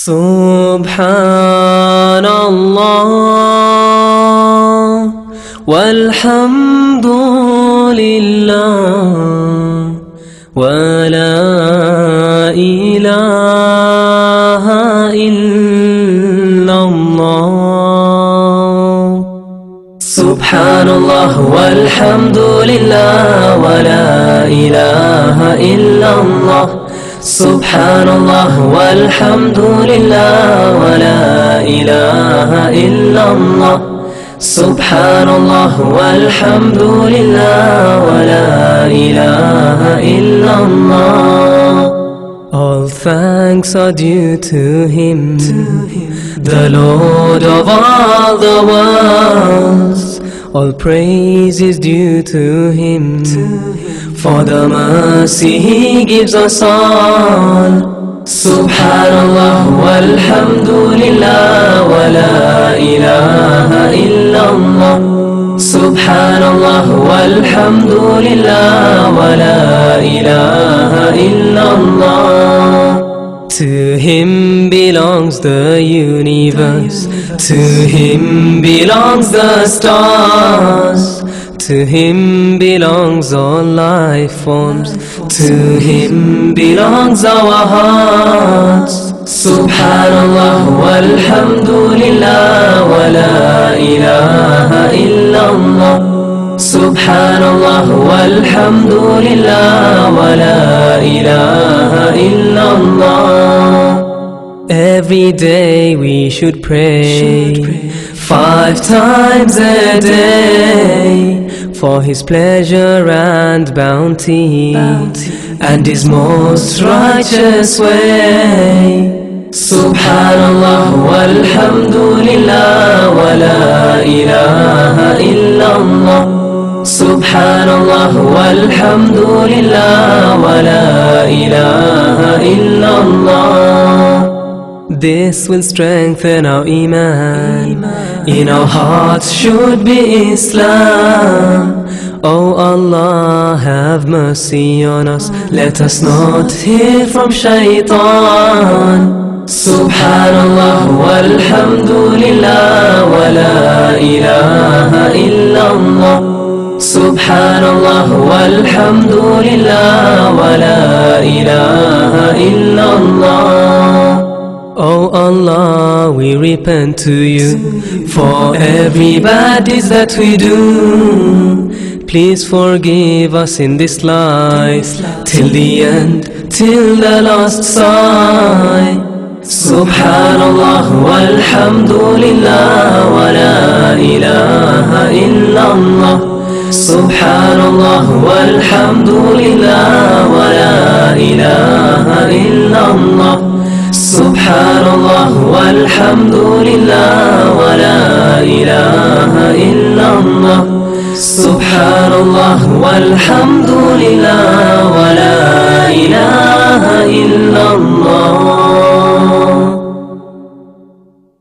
Subhanallah walhamdulillah wa la ilaha illallah. Subhanallah walhamdulillah wa la ilaha illallah. Subhanallah walhamdulillah wa la ilaha illallah. Subhanallah walhamdulillah wa la ilaha illallah. All thanks are due to Him, the Lord of all the worlds. All praise is due to Him, for the mercy He gives us all. Subhanallah walhamdulillah wa la ilaha illallah. Subhanallah walhamdulillah wa la ilaha illallah. To Him belongs the universe, to Him belongs the stars, to Him belongs all life forms, to Him belongs our hearts. Subhanallah walhamdulillah wa la ilaha illallah. Subhanallah walhamdulillah wa la ilaha illallah. Every day we should pray 5 times a day for His pleasure and bounty and His most righteous way. Subhanallah walhamdulillah wa la ilaha illallah. Subhanallah walhamdulillah wa la ilaha illallah. This will strengthen our iman. In our hearts should be Islam. Oh Allah, have mercy on us. Let us not hear from shaitan. Subhanallah walhamdulillah wa la ilaha illallah. Subhanallah walhamdulillah wa la ilaha illallah. Oh Allah, we repent to You for every bad deeds that we do. Please forgive us in this life, till the end, till the last sigh. Subhanallah walhamdulillah wa la ilaha illallah. Subhanallah walhamdulillah wa la ilaha illallah. Subhanallah walhamdulillah wa la ilaha illallah. Subhanallah walhamdulillah wa la ilaha illallah.